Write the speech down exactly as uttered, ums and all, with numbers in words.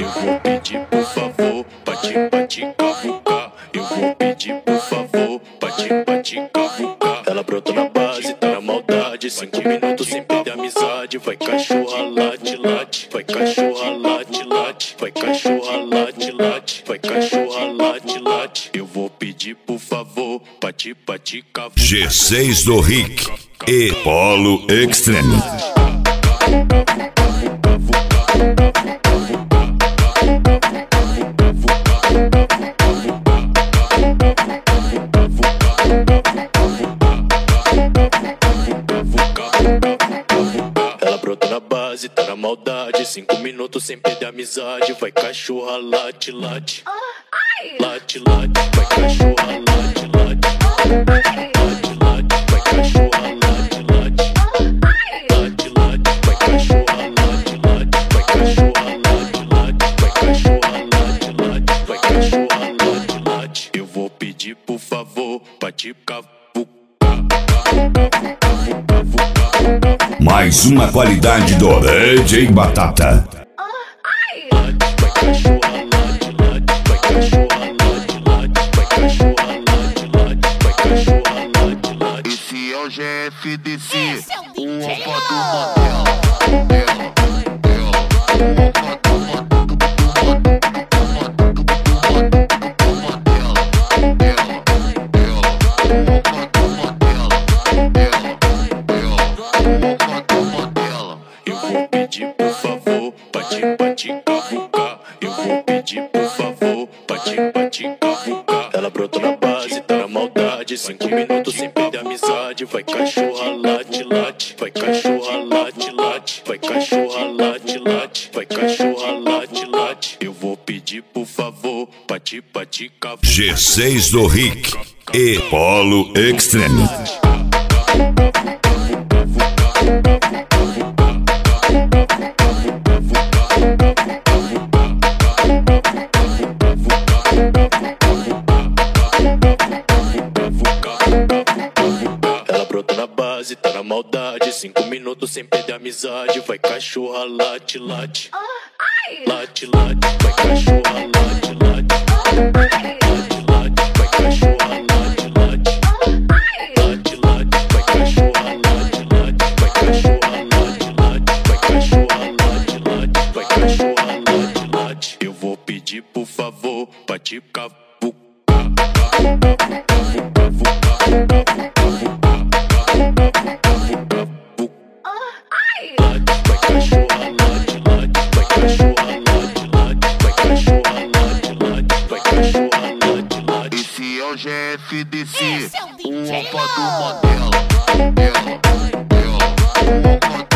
Eu vou pedir por favor pra te, pra te cavucar. Eu vou pedir por favor pra te, pra te cavucar. Ela brotou na base, tá na maldade. Cinco minutos sem perder a amizade. Vai cachorra, late, late. Vai cachorra, late, late. Vai cachorra, late, late. Vai cachorra, late, late. Eu vou pedir por favor pra te, pra te cavucar. G seis do Rick e Polo Extreme. Ela brota na base, tá na maldade. Cinco minutos sem perder a amizade. Vai cachorra, late, late. Late, late. Vai cachorra, late, late. Late, late. Vai cachorra, late, late. Late, late. Vai cachorra, late, late. Vai cachorra, late, late. Vai cachorra, late, late. Vai cachorra, late, late. Eu vou pedir por favor pra te cavucar. Mais uma qualidade do D J Batata. Vai cachorra, late, late. Vai cachorra, late, late. Vai cachorra, late, late. Vai cachorra, late, late. Esse é o G F D C, Esse é o o D J opa do Mandela. Ela, ela, o opa do Eu vou pedir por favor pra te, pra te cavucar. Eu vou pedir por favor pra te, pra te cavucar. Ela brotou na base, tá na maldade. Cinco minutos sem perder a amizade. Vai cachorra, late, late. Vai cachorra, late, late. Vai cachorra, late, late. Vai cachorra, late, late. Eu vou pedir por favor pra te, pra te cavucar. G seis do Rick e Polo Extreme. Ela brota na base, tá na maldade. Cinco minutos sem perder a amizade. Vai cachorra, late, late. Late, late. Vai cachorra, late, late. Late, late. Vai cachorra, late, late. Late, late. Vai cachorra, late, late. Vai cachorra, late, late. Vai cachorra, late, late. Vai cachorra, late, late. Eu vou pedir por favor pra te cavucar. Vai cachorra, late, late. Vai cachorra, late, late. Vai cachorra, late, late. Vai cachorra, late, late. Esse é o G F D C, Esse é o o D J opa do Lo. Mandela. Ela, ela, o opa do